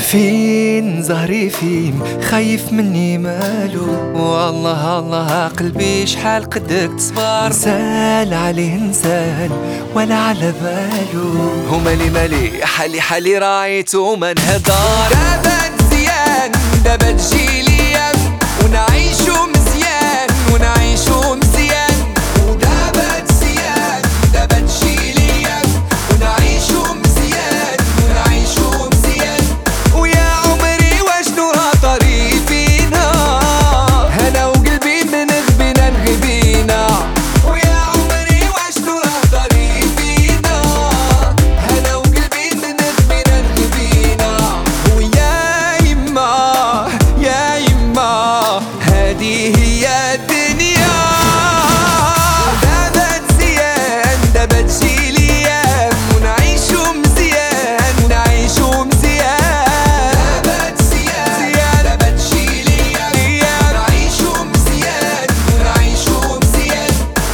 فين زهري فين خايف مني مالو، والله الله قلبي شحال قدك تصبر، نسال عليه نسال ولا على بالو. ومالي مالي حالي حالي رايتو ما نهضر. دابا مزيان دابا تجي ليام ونعيشو مزيان ونعيشو مزيان. ودابا مزيان دابا تجي ليام ونعيشو مزيان ونعيشو مزيان. ويا عمري واشنو طري فينا، انا وقلبي من غبينا نغبينا. ويا عمري واشنو طري فينا، انا وقلبي من غبينا نغبينا. ويا يما يا يما هذه هي الدنيا. دابا مزيان دابا تجي ليام ونعيشو مزيان ونعيشو مزيان. دابا مزيان دابا تجي ليام ونعيشو مزيان ونعيشو مزيان.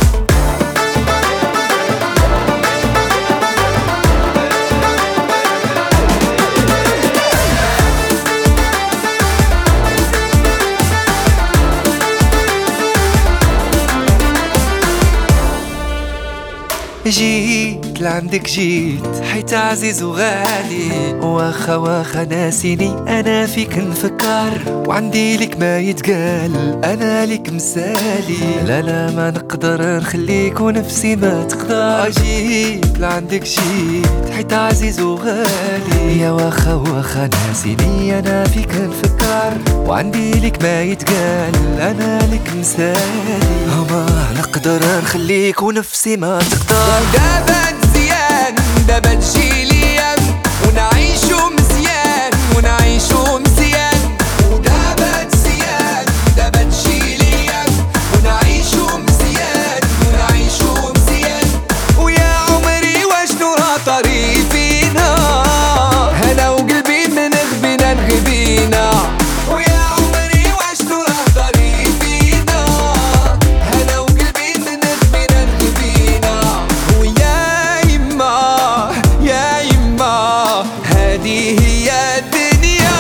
جيت لعندك جيت حيت عزيز وغالي، واخا واخا ناسيني انا فيك نفكر، وعندي لك ما يتقال انا لك مثالي. لا لا ما نقدر نخليك ونفسي ما تقدر. جيت لعندك جيت حيت عزيز وغالي، يا واخا واخا ناسيني انا فيك نفكر، وعندي لك ما يتقال انا لك مثالي. ما نقدر نخليك ونفسي ما تقدر. دابا مزيان دابا تجي ليام ونعيشو مزيان ونعيشو مزيان. ودابا مزيان دابا تجي ليام ونعيشو مزيان ونعيشو مزيان. ويا عمري واشنو طري فينا، انا وقلبي من غبينا نغبينا. ويا عمري واشنو طري فينا، انا وقلبي من غبينا نغبينا. ويا يما يا يما هذه هي الدنيا.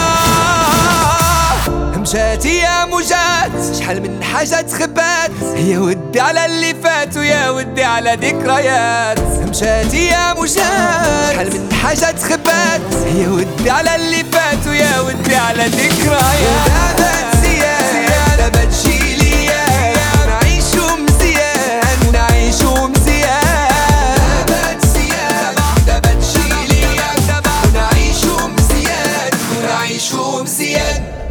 مشات يا مجات شحال من حاجة تخبات، يا ودي على اللي فات ويا ودي على ذكريات. مشات يا مجات شحال من حاجة تخبات، يا ودي على اللي فات ويا ودي على ذكريات. دابا مزيان دابا تجي ليام نعيشو مزيان ونعيشو مزيان. دابا مزيان دابا تجي ليام ونعيشو مزيان ونعيشو مزيان.